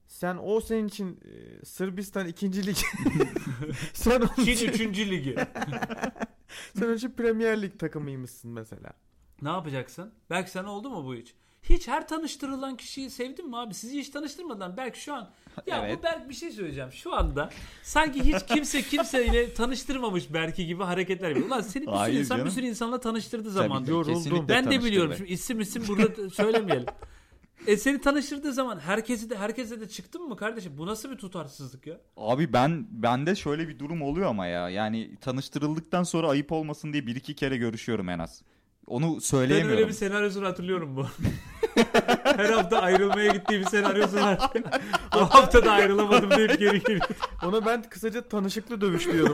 Speaker 2: Sen o senin için Sırbistan 2. lig. Sen onun
Speaker 1: Çin
Speaker 2: için,
Speaker 1: 3. ligi.
Speaker 2: sen onun için Premier Lig takımıymışsın mesela.
Speaker 1: Ne yapacaksın? Belki sana oldu mu bu hiç? Hiç her tanıştırılan kişiyi sevdin mi abi? Sizi hiç tanıştırmadan belki şu an ya
Speaker 3: Evet.
Speaker 1: bu Berk bir şey söyleyeceğim. Şu anda sanki hiç kimseyle tanıştırmamış Berk'i gibi hareketler yapıyor. Ulan seni bir sürü
Speaker 3: Hayır
Speaker 1: insan bir
Speaker 3: canım.
Speaker 1: sürü insanla tanıştırdı
Speaker 3: Tabii
Speaker 1: zaman.
Speaker 3: ki,
Speaker 2: Yoruldum.
Speaker 3: kesinlikle
Speaker 1: Ben de
Speaker 3: tanıştırdı.
Speaker 1: biliyorum. Şimdi isim burada söylemeyelim. Seni tanıştırdığı zaman herkese de çıktın mı kardeşim? Bu nasıl bir tutarsızlık ya?
Speaker 3: Abi bende şöyle bir durum oluyor ama ya. Yani tanıştırıldıktan sonra ayıp olmasın diye 1-2 kere görüşüyorum en az. Onu
Speaker 1: Ben
Speaker 3: söyleyemiyorum.
Speaker 1: öyle bir senaryosunu hatırlıyorum bu. Her hafta ayrılmaya gittiği bir senaryosu var. Bu hafta da ayrılamadım deyip geri geliyor.
Speaker 2: Ona ben kısaca tanışıklı dövüş diyorum.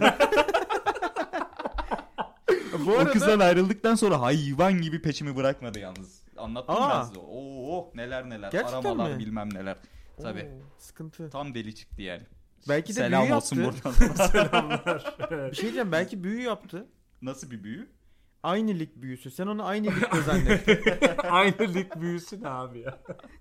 Speaker 2: Bu
Speaker 3: O
Speaker 2: arada
Speaker 3: kızdan ayrıldıktan sonra hayvan gibi peşimi bırakmadı yalnız. Anlattım
Speaker 2: Aa.
Speaker 3: ben size. Oo neler
Speaker 2: Gerçekten
Speaker 3: aramalar
Speaker 2: mi?
Speaker 3: bilmem neler. Tabii.
Speaker 2: Oo, sıkıntı.
Speaker 3: Tam deli çıktı yani.
Speaker 2: Belki de
Speaker 3: Selam
Speaker 2: büyü
Speaker 3: olsun
Speaker 2: yaptı.
Speaker 3: buradan.
Speaker 1: Selamlar.
Speaker 2: Bir şey diyeceğim, belki büyü yaptı.
Speaker 3: Nasıl bir büyü?
Speaker 2: Aynı lig büyüsü. Sen onu aynı ligde zannettin.
Speaker 1: Aynı lig büyüsün abi ya.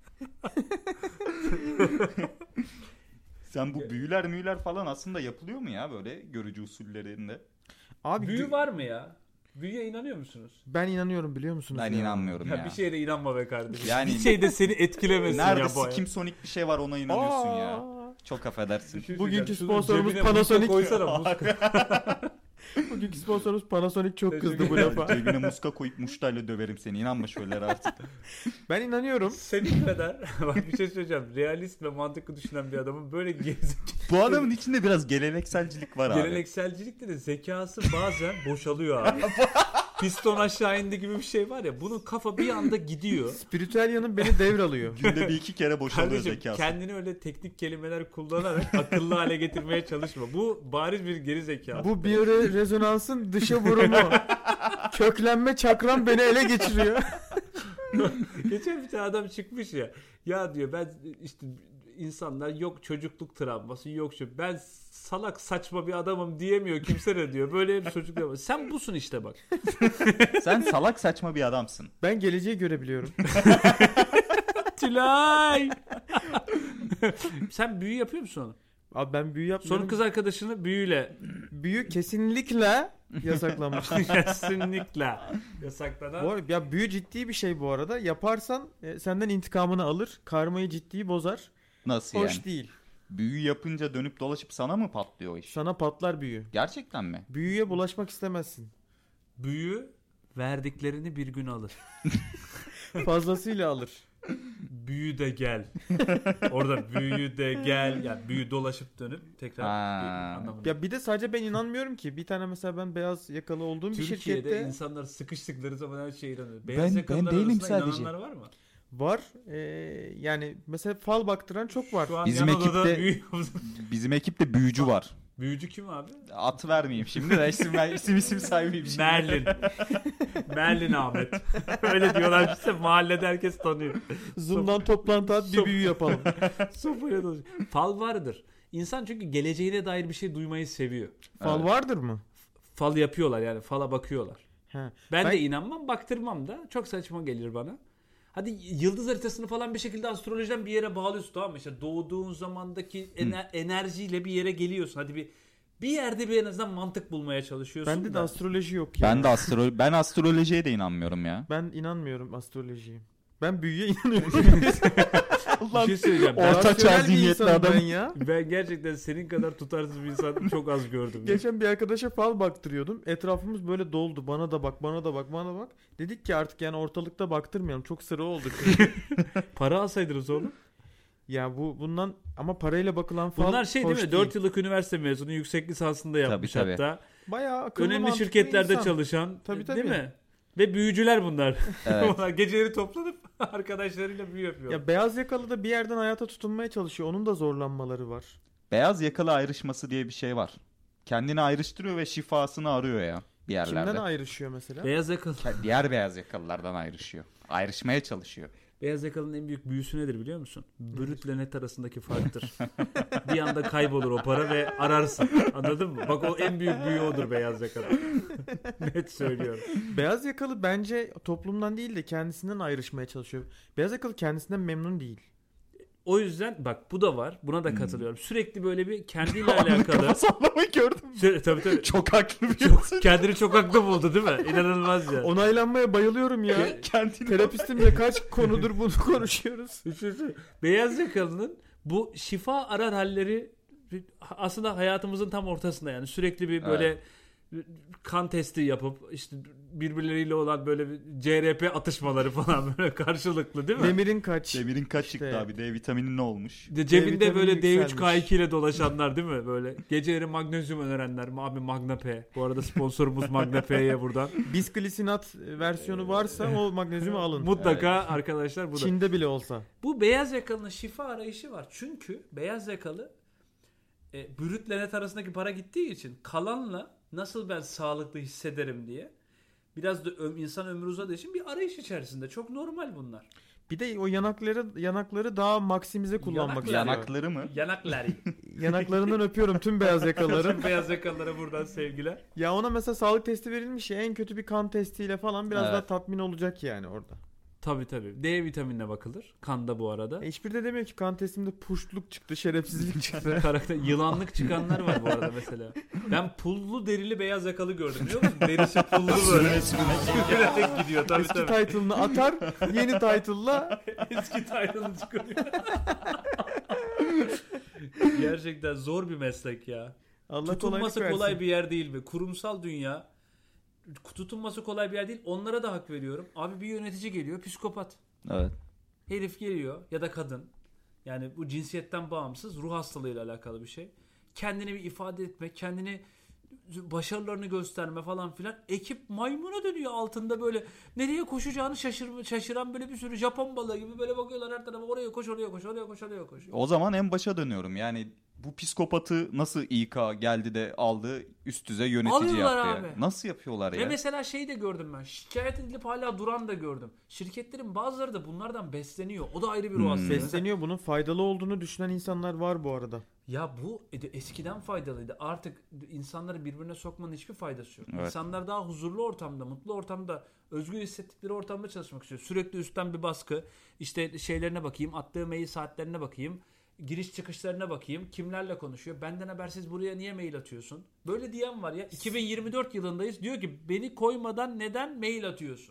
Speaker 3: Sen bu büyüler falan aslında yapılıyor mu ya böyle görücü usullerinde?
Speaker 2: Abi
Speaker 1: Büyü var mı ya? Büyüye inanıyor musunuz?
Speaker 2: ben inanıyorum, biliyor musunuz?
Speaker 3: Ben
Speaker 2: ya?
Speaker 3: inanmıyorum
Speaker 1: Ya
Speaker 3: ya.
Speaker 1: bir şeye de inanma be kardeşim.
Speaker 3: Yani-
Speaker 1: Bir şey de seni etkilemesin
Speaker 3: Nerede
Speaker 1: ya bu hayat.
Speaker 3: skimsonik bir şey var ona inanıyorsun ya.
Speaker 2: Aa,
Speaker 3: Çok affedersin.
Speaker 2: Bugünkü
Speaker 1: Şunu
Speaker 2: sponsorumuz
Speaker 1: cebine
Speaker 2: Panasonic.
Speaker 1: muska koysana, muska.
Speaker 2: Bugünkü sponsorumuz Panasonic çok kızdı bu
Speaker 1: Teşekkür
Speaker 2: lafa.
Speaker 3: Cebine muska koyup muştayla döverim seni. İnanma şöyle artık.
Speaker 2: Ben inanıyorum.
Speaker 1: Senin kadar bak bir şey söyleyeceğim. Realist ve mantıklı düşünen bir adamın böyle
Speaker 3: Bu adamın içinde biraz gelenekselcilik var abi.
Speaker 1: gelenekselcilikte de zekası bazen boşalıyor abi. Piston aşağı indi gibi bir şey var ya. Bunun kafa bir anda gidiyor.
Speaker 2: Spiritüel yanım beni devralıyor.
Speaker 3: Günde 1-2 kere boşalıyor
Speaker 1: Kardeşim
Speaker 3: zekası.
Speaker 1: kendini öyle teknik kelimeler kullanarak akıllı hale getirmeye çalışma. Bu bariz bir geri zeka.
Speaker 2: Bu biyorezonansın dışa vurumu. Köklenme çakram beni ele geçiriyor.
Speaker 1: Geçen bir tane adam çıkmış ya. Ya diyor ben işte insanlar yok çocukluk travması yok şu. Ben salak saçma bir adamım diyemiyor kimse de diyor. Böyle bir çocuk yapıyor. Sen busun işte bak.
Speaker 3: Sen salak saçma bir adamsın.
Speaker 2: Ben geleceği görebiliyorum.
Speaker 1: Tülay. Sen büyü yapıyor musun onu?
Speaker 2: Abi ben büyü yapmıyorum.
Speaker 1: Sonra kız arkadaşını büyüyle.
Speaker 2: Büyü kesinlikle yasaklanmış.
Speaker 1: Kesinlikle. Yasaklanan.
Speaker 2: Bu arada, ya büyü ciddi bir şey bu arada. Yaparsan senden intikamını alır. Karmayı ciddi bozar.
Speaker 3: Nasıl
Speaker 2: Hoş
Speaker 3: yani?
Speaker 2: değil.
Speaker 3: Büyü yapınca dönüp dolaşıp sana mı patlıyor o iş?
Speaker 2: Sana patlar büyü.
Speaker 3: Gerçekten mi?
Speaker 2: Büyüye bulaşmak istemezsin.
Speaker 1: Büyü verdiklerini bir gün alır.
Speaker 2: Fazlasıyla alır.
Speaker 1: Büyü de gel. Orada büyü de gel. Yani büyü dolaşıp dönüp tekrar
Speaker 3: Ha.
Speaker 1: anlamında.
Speaker 2: Ya bir de sadece ben inanmıyorum ki. Bir tane mesela ben beyaz yakalı olduğum bir
Speaker 1: Türkiye'de
Speaker 2: şirkette
Speaker 1: insanlar sıkıştıkları zaman her şeye inanıyor.
Speaker 3: Ben-
Speaker 1: Beyaz
Speaker 3: ben
Speaker 1: yakalılar
Speaker 3: değilim
Speaker 1: arasında
Speaker 3: sadece.
Speaker 1: inananlar var mı?
Speaker 2: var. Yani mesela fal baktıran çok var.
Speaker 1: Şu an
Speaker 3: Bizim
Speaker 1: yan odada
Speaker 3: ekipte-
Speaker 1: büyü...
Speaker 3: Bizim ekipte büyücü var.
Speaker 1: büyücü kim abi?
Speaker 3: At vermeyeyim şimdi de isim saymeyeyim şimdi.
Speaker 1: Merlin. Merlin Ahmet. Öyle diyorlar işte mahallede herkes tanıyor.
Speaker 2: Zoom'dan toplantı at bir büyü yapalım.
Speaker 1: Sopaya dolaşıyor. Fal vardır. İnsan çünkü geleceğine dair bir şey duymayı seviyor.
Speaker 2: Fal
Speaker 3: Evet.
Speaker 2: vardır mı?
Speaker 1: Fal yapıyorlar yani fala bakıyorlar.
Speaker 2: He.
Speaker 1: Ben de inanmam, baktırmam da. Çok saçma gelir bana. Hadi yıldız haritasını falan bir şekilde astrolojiden bir yere bağlıyorsun, tamam mı? İşte doğduğun zamandaki enerjiyle bir yere geliyorsun. Hadi bir yerde bir en azından mantık bulmaya çalışıyorsun.
Speaker 2: Bende de
Speaker 1: da.
Speaker 2: astroloji yok ya.
Speaker 3: Ben astrolojiye de inanmıyorum ya.
Speaker 2: Ben inanmıyorum astrolojiye. Ben büyüye inanıyorum.
Speaker 1: Bir şey söyleyeceğim. Ben,
Speaker 3: Orta çağ
Speaker 2: Rasyonel bir
Speaker 3: zihniyetli
Speaker 2: insanım
Speaker 3: adam.
Speaker 2: ben ya.
Speaker 1: ben gerçekten senin kadar tutarsız bir insan çok az gördüm. ya.
Speaker 2: Geçen bir arkadaşa fal baktırıyordum. Etrafımız böyle doldu. Bana da bak, bana da bak, bana da bak. Dedik ki artık yani ortalıkta baktırmayalım. Çok sıra oldu.
Speaker 1: Para alsaydınız oğlum.
Speaker 2: Ya bundan ama parayla bakılan fal
Speaker 1: Bunlar şey değil
Speaker 2: hoş
Speaker 1: mi? 4 yıllık üniversite mezunu, yüksek lisansında yapmış
Speaker 3: Tabii.
Speaker 1: hatta.
Speaker 2: Bayağı akıllı,
Speaker 1: Önemli
Speaker 2: mantıklı
Speaker 1: şirketlerde
Speaker 2: insan.
Speaker 1: çalışan.
Speaker 2: Tabii,
Speaker 1: Değil
Speaker 2: tabii.
Speaker 1: mi? Ve büyücüler bunlar.
Speaker 3: Evet.
Speaker 1: Onlar geceleri toplanıp arkadaşlarıyla büyü yapıyorlar.
Speaker 2: Ya beyaz yakalı da bir yerden hayata tutunmaya çalışıyor. Onun da zorlanmaları var.
Speaker 3: Beyaz yakalı ayrışması diye bir şey var. Kendini ayrıştırıyor ve şifasını arıyor ya bir yerlerde.
Speaker 2: Kimden ayrışıyor mesela?
Speaker 1: Beyaz yakalı.
Speaker 3: Diğer beyaz yakalılardan ayrışıyor. Ayrışmaya çalışıyor.
Speaker 1: Beyaz yakalının en büyük büyüsü nedir biliyor musun? Brütle net arasındaki farktır. Bir anda kaybolur o para ve ararsın. Anladın mı? Bak o en büyük büyü odur beyaz yakalı. Net söylüyorum.
Speaker 2: Beyaz yakalı bence toplumdan değil de kendisinden ayrışmaya çalışıyor. Beyaz yakalı kendisinden memnun değil.
Speaker 1: O yüzden bak bu da var. Buna da katılıyorum. Sürekli böyle bir kendiyle alakalı.
Speaker 3: Kafa sallamayı gördüm.
Speaker 1: Tabii.
Speaker 3: Çok haklı bir
Speaker 1: Kendini çok haklı buldu değil mi? İnanılmaz ya.
Speaker 2: Onaylanmaya bayılıyorum ya.
Speaker 3: Kendini
Speaker 2: Terapistimle kaç konudur bunu konuşuyoruz.
Speaker 1: Beyaz yakalının bu şifa arar halleri aslında hayatımızın tam ortasında yani. Sürekli bir böyle kan testi yapıp işte birbirleriyle olan böyle bir CRP atışmaları falan böyle karşılıklı değil mi?
Speaker 2: Demirin kaç?
Speaker 3: Demirin kaç çıktı abi? D vitamini ne olmuş?
Speaker 1: Cebinde
Speaker 2: vitamini
Speaker 1: böyle
Speaker 2: yükselmiş.
Speaker 1: D3K2 ile dolaşanlar değil mi? Böyle geceleri magnezyum önerenler. Abi Magna P. Bu arada sponsorumuz Magna P'ye buradan.
Speaker 2: Bisglisinat versiyonu varsa o magnezyumu alın.
Speaker 1: Mutlaka arkadaşlar bu da.
Speaker 2: Çin'de bile olsa.
Speaker 1: Bu beyaz yakalının şifa arayışı var. Çünkü beyaz yakalı bürütle net arasındaki para gittiği için kalanla nasıl ben sağlıklı hissederim diye biraz da insan ömrü uzadığı için bir arayış içerisinde. Çok normal bunlar.
Speaker 2: Bir de o yanakları daha maksimize kullanmak istiyor.
Speaker 3: Yanakları mı?
Speaker 1: Yanakları.
Speaker 2: Yanaklarından öpüyorum tüm beyaz yakaları.
Speaker 1: Beyaz yakalılara buradan sevgiler.
Speaker 2: Ya ona mesela sağlık testi verilmiş ya, en kötü bir kan testiyle falan biraz
Speaker 3: Evet.
Speaker 2: daha tatmin olacak yani orada.
Speaker 1: Tabii. D vitaminine bakılır. Kanda bu arada.
Speaker 2: Hiçbir de demiyor ki kan testimde puşluk çıktı, şerefsizlik çıktı.
Speaker 1: Karakter yılanlık çıkanlar var bu arada mesela. Ben pullu derili beyaz yakalı gördüm biliyor musun? Derisi pullu böyle. Sürünerek gidiyor tabii.
Speaker 2: Eski title'ını atar, yeni title'la
Speaker 1: Eski title'ını çıkarıyor. Gerçekten zor bir meslek ya.
Speaker 2: Allah
Speaker 1: Tutunması
Speaker 2: kolaylık
Speaker 1: kolay
Speaker 2: versin.
Speaker 1: bir yer değil mi? Kurumsal dünya tutunması kolay bir yer değil. Onlara da hak veriyorum. Abi bir yönetici geliyor, psikopat.
Speaker 3: Evet.
Speaker 1: Herif geliyor ya da kadın. Yani bu cinsiyetten bağımsız ruh hastalığıyla alakalı bir şey. Kendini bir ifade etme, kendini başarılarını gösterme falan filan. Ekip maymuna dönüyor altında böyle. Nereye koşacağını şaşıran böyle bir sürü Japon balığı gibi böyle bakıyorlar her tarafa. Oraya koş, oraya koş, oraya koş, oraya koş.
Speaker 3: O zaman en başa dönüyorum. Yani bu psikopatı nasıl İK geldi de aldı üst düzey yönetici
Speaker 1: Alıyorlar
Speaker 3: yaptı
Speaker 1: abi.
Speaker 3: ya? Nasıl yapıyorlar
Speaker 1: Ve
Speaker 3: ya?
Speaker 1: mesela şeyi de gördüm ben. Şikayet edilip hala duran da gördüm. Şirketlerin bazıları da bunlardan besleniyor. O da ayrı bir ruh hastalığı.
Speaker 2: Besleniyor, bunun faydalı olduğunu düşünen insanlar var bu arada.
Speaker 1: Ya bu eskiden faydalıydı. Artık insanları birbirine sokmanın hiçbir faydası yok.
Speaker 3: Evet.
Speaker 1: İnsanlar daha huzurlu ortamda, mutlu ortamda, özgür hissettikleri ortamda çalışmak istiyor. Sürekli üstten bir baskı. İşte şeylerine bakayım, attığı mail saatlerine bakayım, giriş çıkışlarına bakayım, kimlerle konuşuyor. Benden habersiz buraya niye mail atıyorsun? Böyle diyen var ya. 2024 yılındayız. Diyor ki beni koymadan neden mail atıyorsun?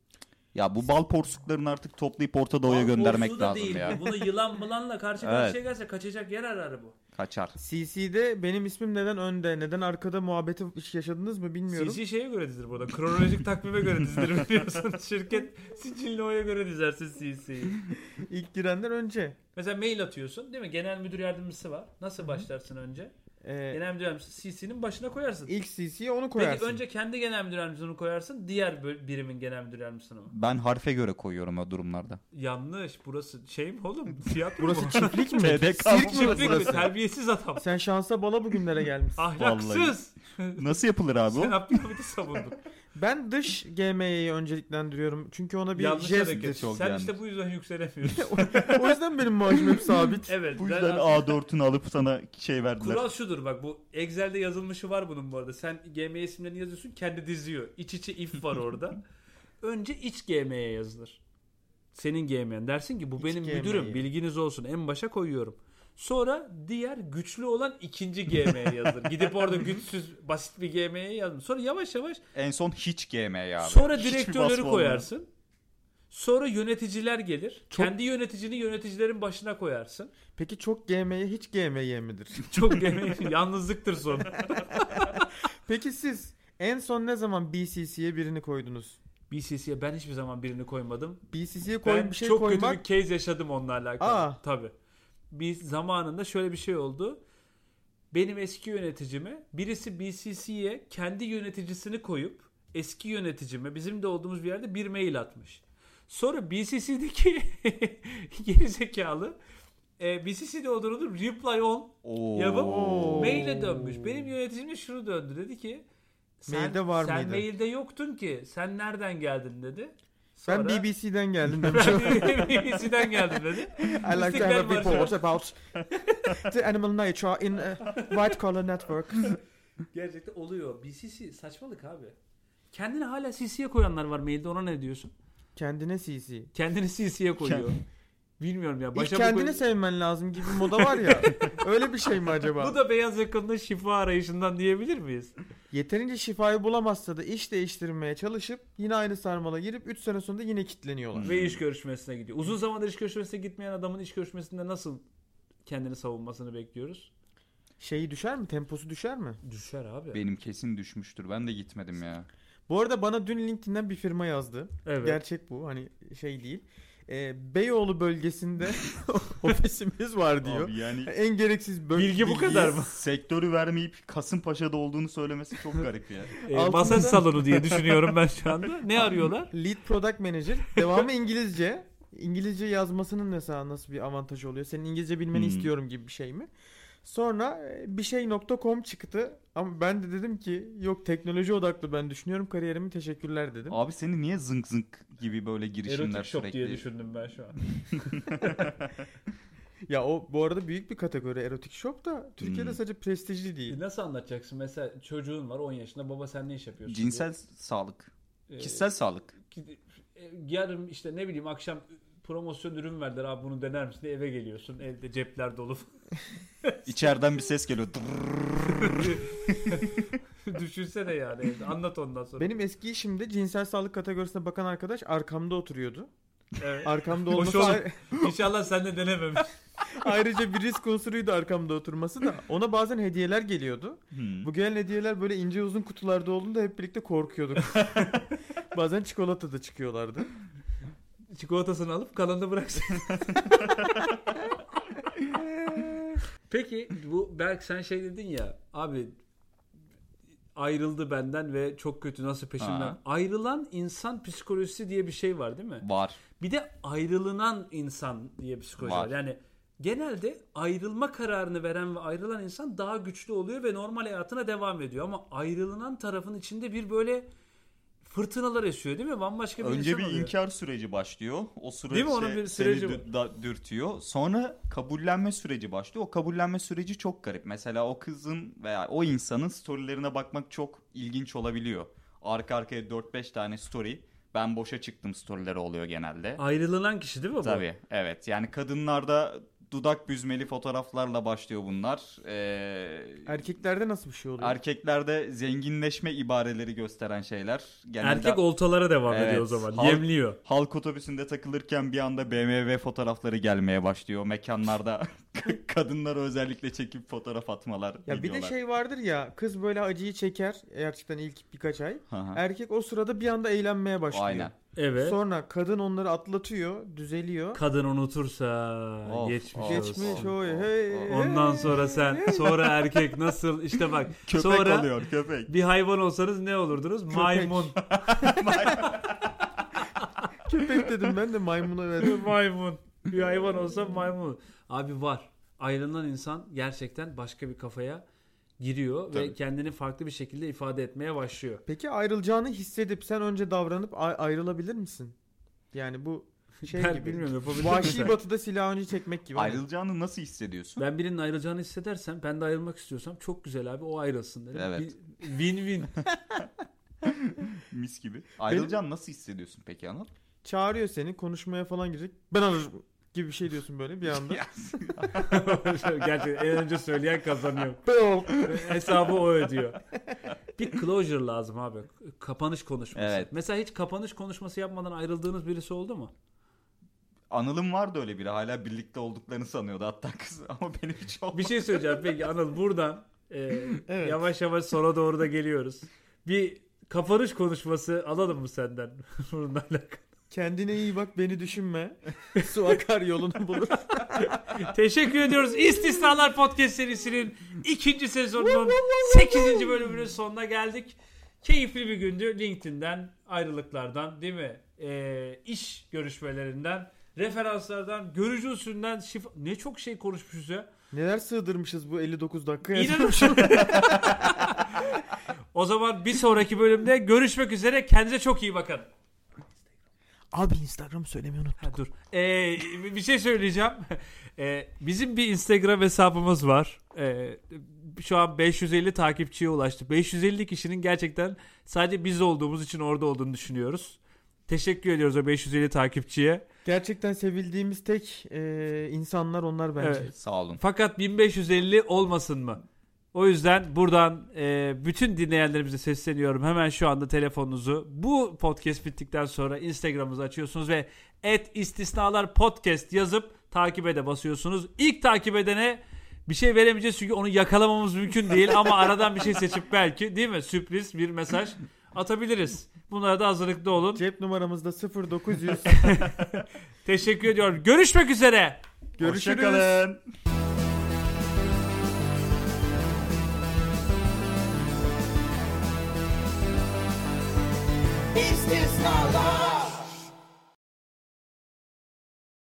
Speaker 3: Ya bu bal porsuklarını artık toplayıp Orta Doğu'ya göndermek
Speaker 1: Borçlu da
Speaker 3: lazım
Speaker 1: değil
Speaker 3: ya.
Speaker 1: bu. Bunu yılan mılanla karşı
Speaker 3: Evet.
Speaker 1: karşıya gelse kaçacak yer arar bu.
Speaker 3: Kaçar.
Speaker 2: CC'de benim ismim neden önde, neden arkada muhabbeti hiç yaşadınız mı bilmiyorum.
Speaker 1: CC şeye göre dizilir burada. Kronolojik takvime göre dizilir biliyorsun. Şirket sicilli oya göre dizersin CC'yi.
Speaker 2: İlk girenler önce.
Speaker 1: Mesela mail atıyorsun değil mi? Genel müdür yardımcısı var. Nasıl başlarsın önce? Genel müdür yardımcısı CC'nin başına koyarsın.
Speaker 2: İlk CC'ye onu koyarsın.
Speaker 1: Peki önce kendi genel müdür yardımcısını koyarsın. Diğer birimin genel müdür yardımcısını mı?
Speaker 3: Ben harfe göre koyuyorum o durumlarda.
Speaker 1: Yanlış. Burası şey mi oğlum? Tiyatro
Speaker 2: Burası
Speaker 1: mu?
Speaker 2: çiftlik mi?
Speaker 3: TDK
Speaker 2: Sirk mi
Speaker 1: Çiftlik mi?
Speaker 2: burası?
Speaker 1: Terbiyesiz adam.
Speaker 2: Sen şansa bala bugünlere gelmişsin.
Speaker 1: Ahlaksız.
Speaker 3: Nasıl yapılır abi
Speaker 1: Sen
Speaker 3: o?
Speaker 1: Abdülhamit'i savundun.
Speaker 2: Ben dış GM'yi önceliklendiriyorum. Çünkü ona bir
Speaker 1: Yanlış
Speaker 2: jest.
Speaker 1: hareket.
Speaker 3: çok
Speaker 1: Sen
Speaker 3: yanlış.
Speaker 1: işte bu yüzden yükselemiyorsun.
Speaker 2: O yüzden benim maaşım hep sabit.
Speaker 1: Evet.
Speaker 3: Bu
Speaker 1: ben
Speaker 3: yüzden
Speaker 1: aslında-
Speaker 3: A4'ünü alıp sana şey verdiler.
Speaker 1: Kural şudur bak, bu Excel'de yazılmışı var bunun bu arada. Sen GM isimlerini yazıyorsun, kendi diziyor. İç içe if var orada. Önce iç GM'ye yazılır. Senin GM'n. Dersin ki bu
Speaker 2: İç
Speaker 1: benim
Speaker 2: GM'ye.
Speaker 1: müdürüm, bilginiz olsun, en başa koyuyorum. Sonra diğer güçlü olan ikinci GM'ye yazılır. Gidip orada güçsüz basit bir GM'ye yazma. Sonra yavaş yavaş
Speaker 3: En son hiç GM ya.
Speaker 1: sonra
Speaker 3: Hiçbir
Speaker 1: direktörleri
Speaker 3: vasfı
Speaker 1: koyarsın. Sonra yöneticiler gelir.
Speaker 2: Çok-
Speaker 1: Kendi yöneticini yöneticilerin başına koyarsın.
Speaker 2: Peki çok GM'ye hiç GM'ye midir?
Speaker 1: Çok yalnızlıktır sonu.
Speaker 2: Peki siz en son ne zaman BCC'ye birini koydunuz?
Speaker 1: BCC'ye ben hiçbir zaman birini koymadım.
Speaker 2: BCC'ye
Speaker 1: Ben
Speaker 2: bir şey
Speaker 1: çok
Speaker 2: koymak...
Speaker 1: kötü bir case yaşadım onunla alakalı.
Speaker 2: Aa.
Speaker 1: Tabii. Biz zamanında şöyle bir şey oldu. Benim eski yöneticime birisi BCC'ye kendi yöneticisini koyup eski yöneticime bizim de olduğumuz bir yerde bir mail atmış. Sonra BCC'deki gerizekalı BCC'de olduğunu reply on
Speaker 3: Oo.
Speaker 1: yapıp maile dönmüş. Benim yöneticime şunu döndü. Dedi ki
Speaker 2: Mailde var
Speaker 1: sen
Speaker 2: mıydı?
Speaker 1: mailde yoktun ki. Sen nereden geldin dedi.
Speaker 2: Ben
Speaker 1: Sonra-
Speaker 2: BBC'den geldim demiş.
Speaker 1: BBC'den geldim dedi.
Speaker 2: I like to have a
Speaker 1: İstiklal Marşı.
Speaker 2: report about the animal nature in white collar network.
Speaker 1: Gerçekten oluyor. BCC saçmalık abi. Kendini hala CC'ye koyanlar var mailde, ona ne diyorsun?
Speaker 2: Kendine CC.
Speaker 1: Kendini CC'ye koyuyor. Bilmiyorum ya.
Speaker 2: İlk kendini sevmen lazım gibi bir moda var ya. Öyle bir şey mi acaba?
Speaker 1: Bu da beyaz yakalının şifa arayışından diyebilir miyiz?
Speaker 2: Yeterince şifayı bulamazsa da iş değiştirmeye çalışıp yine aynı sarmala girip 3 sene sonunda yine kilitleniyorlar.
Speaker 1: Ve iş görüşmesine gidiyor. Uzun zamandır iş görüşmesine gitmeyen adamın iş görüşmesinde nasıl kendini savunmasını bekliyoruz?
Speaker 2: Şeyi düşer mi? Temposu düşer mi?
Speaker 1: Düşer abi.
Speaker 3: Benim kesin düşmüştür. Ben de gitmedim ya.
Speaker 2: Bu arada bana dün LinkedIn'den bir firma yazdı.
Speaker 1: Evet.
Speaker 2: Gerçek bu. Hani şey değil. Beyoğlu bölgesinde ofisimiz var diyor.
Speaker 3: Abi yani
Speaker 2: En gereksiz
Speaker 1: Bilgi bu kadar mı?
Speaker 3: sektörü vermeyip Kasımpaşa'da olduğunu söylemesi çok garip ya.
Speaker 2: Altında
Speaker 1: Masaj
Speaker 2: da-
Speaker 1: salonu diye düşünüyorum ben şu anda. Ne arıyorlar?
Speaker 2: Lead Product Manager. Devamı İngilizce. İngilizce yazmasının mesela nasıl bir avantajı oluyor? Senin İngilizce bilmeni istiyorum gibi bir şey mi? Sonra bir şey.com çıktı. Ama ben de dedim ki yok, teknoloji odaklı ben düşünüyorum kariyerimi, teşekkürler dedim.
Speaker 3: Abi seni niye zınk zınk gibi böyle girişimler
Speaker 1: Erotik shop
Speaker 3: sürekli?
Speaker 1: diye düşündüm ben şu an.
Speaker 2: Ya o bu arada büyük bir kategori erotik shop da Türkiye'de sadece prestijli değil.
Speaker 1: Nasıl anlatacaksın? Mesela çocuğun var 10 yaşında. Baba sen ne iş yapıyorsun?
Speaker 3: Cinsel sağlık.
Speaker 1: diye.
Speaker 3: Kişisel sağlık.
Speaker 1: Yarın işte ne bileyim akşam promosyon ürün verdiler abi bunu dener misin diye eve geliyorsun. Evde cepler dolu.
Speaker 3: İçeriden bir ses geliyor.
Speaker 1: Düşünsene yani evde. Anlat ondan sonra.
Speaker 2: Benim eski işimde cinsel sağlık kategorisine bakan arkadaş arkamda oturuyordu.
Speaker 1: Evet.
Speaker 2: Arkamda
Speaker 1: Hoş
Speaker 2: olması
Speaker 1: olur. İnşallah sen de denememiş.
Speaker 2: ayrıca bir risk unsuruydu arkamda oturması da. Ona bazen hediyeler geliyordu. Bu gelen hediyeler böyle ince uzun kutularda olduğunda hep birlikte korkuyorduk. Bazen çikolata da çıkıyorlardı.
Speaker 1: Çikolatasını alıp kalanını bıraksın. Peki bu belki sen şey dedin ya abi ayrıldı benden ve çok kötü nasıl peşimden.
Speaker 3: Ha.
Speaker 1: Ayrılan insan psikolojisi diye bir şey var değil mi?
Speaker 3: Var.
Speaker 1: Bir de ayrılınan insan diye psikoloji var.
Speaker 3: Var.
Speaker 1: Yani genelde ayrılma kararını veren ve ayrılan insan daha güçlü oluyor ve normal hayatına devam ediyor. Ama ayrılınan tarafın içinde bir böyle fırtınalar esiyor değil mi? Bambaşka bir
Speaker 3: Önce
Speaker 1: insan
Speaker 3: bir
Speaker 1: oluyor.
Speaker 3: inkar süreci başlıyor. O süreç
Speaker 1: Değil mi? Onun bir süreci
Speaker 3: seni dürtüyor. Sonra kabullenme süreci başlıyor. O kabullenme süreci çok garip. Mesela o kızın veya o insanın storylerine bakmak çok ilginç olabiliyor. Arka arkaya 4-5 tane story. Ben boşa çıktım storyleri oluyor genelde.
Speaker 1: Ayrılınan kişi değil mi bu?
Speaker 3: Tabii evet. Yani kadınlarda dudak büzmeli fotoğraflarla başlıyor bunlar.
Speaker 2: Erkeklerde nasıl bir şey oluyor?
Speaker 3: Erkeklerde zenginleşme ibareleri gösteren şeyler. Genelde
Speaker 1: Erkek oltalara devam
Speaker 3: Evet.
Speaker 1: ediyor o zaman.
Speaker 3: Halk-
Speaker 1: Yemliyor.
Speaker 3: halk otobüsünde takılırken bir anda BMW fotoğrafları gelmeye başlıyor. Mekanlarda kadınları özellikle çekip fotoğraf atmalar.
Speaker 2: Ya bir de
Speaker 3: videolar.
Speaker 2: şey vardır ya, kız böyle acıyı çeker gerçekten ilk birkaç ay.
Speaker 3: Hı hı.
Speaker 2: Erkek o sırada bir anda eğlenmeye başlıyor.
Speaker 3: Aynen.
Speaker 1: Evet.
Speaker 2: Sonra kadın onları atlatıyor, düzeliyor.
Speaker 1: Kadın unutursa
Speaker 3: Of,
Speaker 1: geçmiş
Speaker 3: of,
Speaker 1: olsun.
Speaker 2: Geçmiş oy
Speaker 3: of,
Speaker 2: hey.
Speaker 3: of.
Speaker 1: Ondan sonra sen, sonra erkek nasıl işte bak.
Speaker 3: Köpek
Speaker 1: sonra
Speaker 3: oluyor köpek.
Speaker 1: bir hayvan olsanız ne olurdunuz? Maymun.
Speaker 2: Köpek dedim ben de, maymuna verdim.
Speaker 1: Maymun. Bir hayvan olsa maymun. Abi var. Ayrılan insan gerçekten başka bir kafaya giriyor ve
Speaker 3: Tabii.
Speaker 1: kendini farklı bir şekilde ifade etmeye başlıyor.
Speaker 2: Peki ayrılacağını hissedip sen önce davranıp ayrılabilir misin? Yani bu şey
Speaker 1: Ben
Speaker 2: gibi.
Speaker 1: bilmiyorum yapabilir miyim?
Speaker 2: Vahşi batıda silah önce çekmek gibi.
Speaker 3: Ayrılacağını nasıl hissediyorsun?
Speaker 1: Ben birinin ayrılacağını hissedersem, ben de ayrılmak istiyorsam çok güzel abi o ayrılsın derim.
Speaker 3: Evet.
Speaker 1: Bir win-win.
Speaker 3: Mis gibi. Ayrılacağını nasıl hissediyorsun peki Anıl?
Speaker 2: Çağırıyor seni, konuşmaya falan girecek. Ben alırım gibi bir şey diyorsun böyle bir anda.
Speaker 1: Gerçekten en önce söyleyen kazanıyor.
Speaker 2: Bol.
Speaker 1: Hesabı o ödüyor. Bir closure lazım abi. Kapanış konuşması.
Speaker 3: Evet.
Speaker 1: Mesela hiç kapanış konuşması yapmadan ayrıldığınız birisi oldu mu?
Speaker 3: Anıl'ın vardı öyle biri. Hala birlikte olduklarını sanıyordu hatta kız. Ama benim hiç olmadı.
Speaker 1: Bir şey söyleyeceğim. Peki Anıl buradan
Speaker 2: Evet.
Speaker 1: yavaş yavaş sona doğru da geliyoruz. Bir kapanış konuşması alalım mı senden? Bununla alakalı.
Speaker 2: Kendine iyi bak, beni düşünme. Su akar yolunu bulur.
Speaker 1: Teşekkür ediyoruz. İstisnalar Podcast serisinin 2. sezonunun 8. bölümünün sonuna geldik. Keyifli bir gündü. LinkedIn'den, ayrılıklardan değil mi? İş görüşmelerinden, referanslardan, görücü usulünden, ne çok şey konuşmuşuz ya.
Speaker 2: Neler sığdırmışız bu 59 dakikaya.
Speaker 1: İnanın şunu. O zaman bir sonraki bölümde görüşmek üzere. Kendinize çok iyi bakın.
Speaker 2: Abi Instagram söylemeyi unut.
Speaker 1: Ha, dur. Bir şey söyleyeceğim. Bizim bir Instagram hesabımız var. Şu an 550 takipçiye ulaştık. 550 kişinin gerçekten sadece biz olduğumuz için orada olduğunu düşünüyoruz. Teşekkür ediyoruz o 550 takipçiye.
Speaker 2: Gerçekten sevildiğimiz tek insanlar onlar bence.
Speaker 1: Evet.
Speaker 3: Sağ olun.
Speaker 1: Fakat 1550 olmasın mı? O yüzden buradan bütün dinleyenlerimize sesleniyorum. Hemen şu anda telefonunuzu bu podcast bittikten sonra Instagram'ınızı açıyorsunuz ve @istisnalarpodcast yazıp takibe basıyorsunuz. İlk takip edene bir şey veremeyeceğiz çünkü onu yakalamamız mümkün değil ama aradan bir şey seçip belki, değil mi? Sürpriz bir mesaj atabiliriz. Bunlara da hazırlıklı olun.
Speaker 2: Cep numaramızda 0900.
Speaker 1: Teşekkür ediyorum. Görüşmek üzere.
Speaker 2: Görüşürüz.
Speaker 3: Hoşçakalın.
Speaker 4: İstisnalar